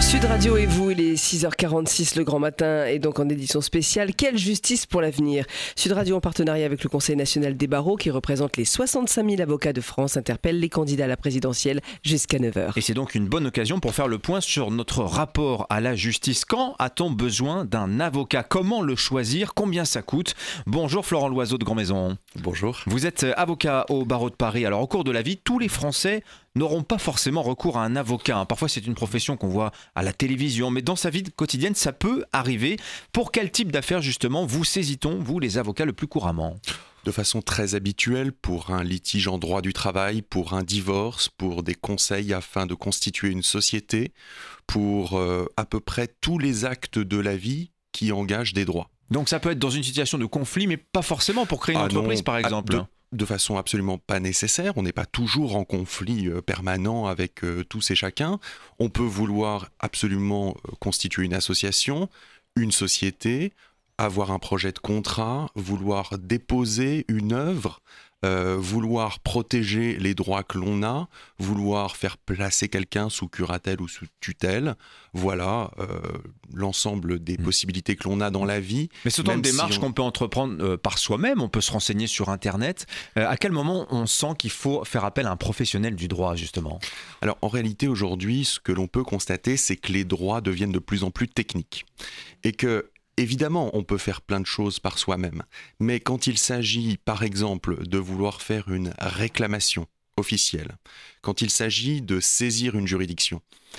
Sud Radio et vous, il est 6h46, le grand matin, et donc en édition spéciale, quelle justice pour l'avenir? Sud Radio, en partenariat avec le Conseil national des barreaux, qui représente les 65 000 avocats de France, interpelle les candidats à la présidentielle jusqu'à 9h. Et c'est donc une bonne occasion pour faire le point sur notre rapport à la justice. Quand a-t-on besoin d'un avocat? Comment le choisir? Combien ça coûte? Bonjour Florent Loiseau de Grand Maison. Bonjour. Vous êtes avocat au barreau de Paris. Alors au cours de la vie, tous les Français n'auront pas forcément recours à un avocat. Parfois c'est une profession qu'on voit à la télévision, mais dans sa vie quotidienne ça peut arriver. Pour quel type d'affaires justement vous saisit-on, vous les avocats, le plus couramment? De façon très habituelle, pour un litige en droit du travail, pour un divorce, pour des conseils afin de constituer une société, pour à peu près tous les actes de la vie qui engagent des droits. Donc ça peut être dans une situation de conflit, mais pas forcément pour créer une entreprise par exemple. De façon absolument pas nécessaire, on n'est pas toujours en conflit permanent avec tous et chacun. On peut vouloir absolument constituer une association, une société, avoir un projet de contrat, vouloir déposer une œuvre, vouloir protéger les droits que l'on a, vouloir faire placer quelqu'un sous curatelle ou sous tutelle. Voilà l'ensemble des possibilités que l'on a dans la vie. Mais c'est autant de démarches qu'on peut entreprendre par soi-même, on peut se renseigner sur Internet. À quel moment on sent qu'il faut faire appel à un professionnel du droit, justement? Alors en réalité, aujourd'hui, ce que l'on peut constater, c'est que les droits deviennent de plus en plus techniques. Et que évidemment, on peut faire plein de choses par soi-même, mais quand il s'agit, par exemple, de vouloir faire une réclamation officielle, quand il s'agit de saisir une juridiction,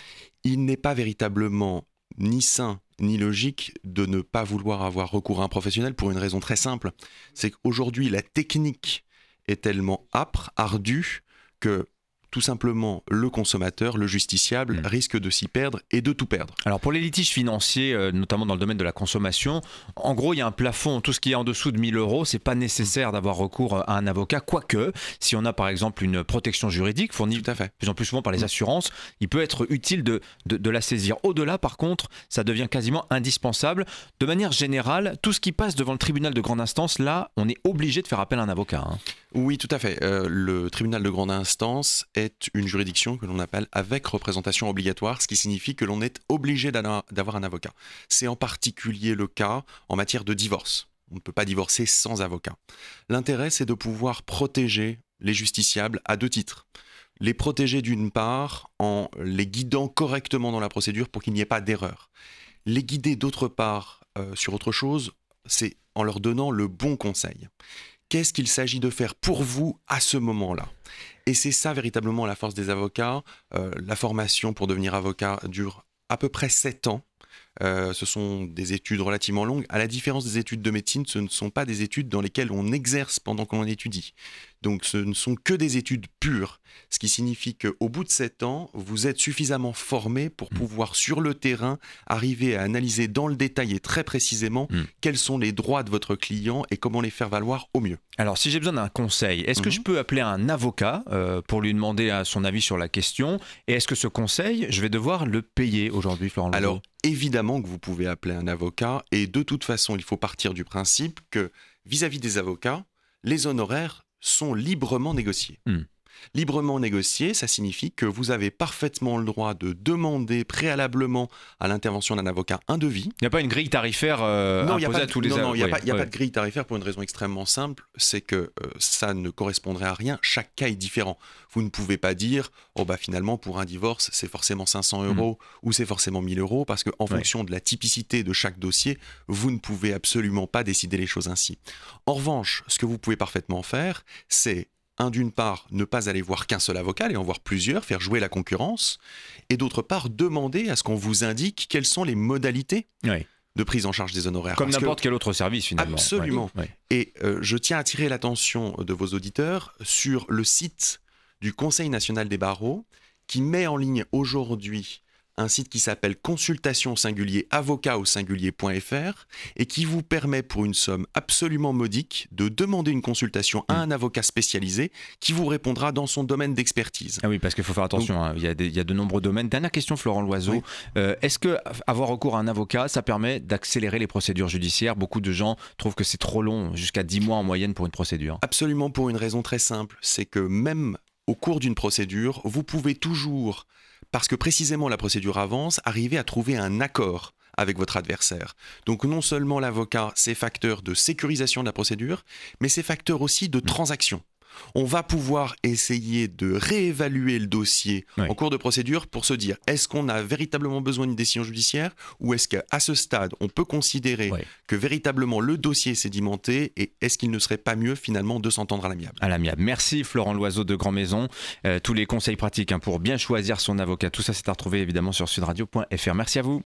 il n'est pas véritablement ni sain ni logique de ne pas vouloir avoir recours à un professionnel pour une raison très simple. C'est qu'aujourd'hui, la technique est tellement âpre, ardue, que tout simplement, le consommateur, le justiciable, risque de s'y perdre et de tout perdre. Alors pour les litiges financiers, notamment dans le domaine de la consommation, en gros, il y a un plafond. Tout ce qui est en dessous de 1 000 €, c'est pas nécessaire d'avoir recours à un avocat. Quoique, si on a par exemple une protection juridique fournie de plus en plus souvent par les assurances, il peut être utile de la saisir. Au-delà, par contre, ça devient quasiment indispensable. De manière générale, tout ce qui passe devant le tribunal de grande instance, là, on est obligé de faire appel à un avocat. Oui, tout à fait. Le tribunal de grande instance est une juridiction que l'on appelle avec représentation obligatoire, ce qui signifie que l'on est obligé d'avoir un avocat. C'est en particulier le cas en matière de divorce. On ne peut pas divorcer sans avocat. L'intérêt, c'est de pouvoir protéger les justiciables à 2 titres. Les protéger d'une part en les guidant correctement dans la procédure pour qu'il n'y ait pas d'erreur. Les guider d'autre part sur autre chose, c'est en leur donnant le bon conseil. Qu'est-ce qu'il s'agit de faire pour vous à ce moment-là? Et c'est ça véritablement la force des avocats. La formation pour devenir avocat dure à peu près 7 ans. Ce sont des études relativement longues. À la différence des études de médecine, ce ne sont pas des études dans lesquelles on exerce pendant qu'on étudie. Donc ce ne sont que des études pures, ce qui signifie qu'au bout de 7 ans, vous êtes suffisamment formé pour pouvoir sur le terrain arriver à analyser dans le détail et très précisément quels sont les droits de votre client et comment les faire valoir au mieux. Alors si j'ai besoin d'un conseil, est-ce que je peux appeler un avocat pour lui demander son avis sur la question? Et est-ce que ce conseil, je vais devoir le payer aujourd'hui, Florent Loiseau? Alors évidemment que vous pouvez appeler un avocat et de toute façon, il faut partir du principe que vis-à-vis des avocats, les honoraires sont librement négociés. Librement négociés, ça signifie que vous avez parfaitement le droit de demander préalablement à l'intervention d'un avocat un devis. Il n'y a pas une grille tarifaire imposée à tous les avocats? Non, il n'y a pas de grille tarifaire pour une raison extrêmement simple, c'est que ça ne correspondrait à rien, chaque cas est différent. Vous ne pouvez pas dire, finalement pour un divorce c'est forcément 500 € ou c'est forcément 1 000 €, parce qu'en fonction de la typicité de chaque dossier, vous ne pouvez absolument pas décider les choses ainsi. En revanche, ce que vous pouvez parfaitement faire, c'est d'une part, ne pas aller voir qu'un seul avocat, et en voir plusieurs, faire jouer la concurrence, et d'autre part, demander à ce qu'on vous indique quelles sont les modalités de prise en charge des honoraires. Comme n'importe quel autre service, finalement. Absolument. Et je tiens à attirer l'attention de vos auditeurs sur le site du Conseil national des barreaux, qui met en ligne aujourd'hui un site qui s'appelle consultation-avocat-au-singulier.fr et qui vous permet pour une somme absolument modique de demander une consultation à un avocat spécialisé qui vous répondra dans son domaine d'expertise. Ah oui, parce qu'il faut faire attention, il y a de nombreux domaines. Dernière question, Florent Loiseau. Est-ce que avoir recours à un avocat, ça permet d'accélérer les procédures judiciaires? Beaucoup de gens trouvent que c'est trop long, jusqu'à 10 mois en moyenne pour une procédure. Absolument, pour une raison très simple, c'est que même au cours d'une procédure, vous pouvez toujours parce que précisément la procédure avance, arriver à trouver un accord avec votre adversaire. Donc non seulement l'avocat, c'est facteur de sécurisation de la procédure, mais c'est facteur aussi de transaction. On va pouvoir essayer de réévaluer le dossier en cours de procédure pour se dire, est-ce qu'on a véritablement besoin d'une décision judiciaire ou est-ce qu'à ce stade, on peut considérer que véritablement le dossier est sédimenté et est-ce qu'il ne serait pas mieux finalement de s'entendre à l'amiable. À l'amiable. Merci Florent Loiseau de Grand Maison. Tous les conseils pratiques pour bien choisir son avocat, tout ça c'est à retrouver évidemment sur sudradio.fr. Merci à vous.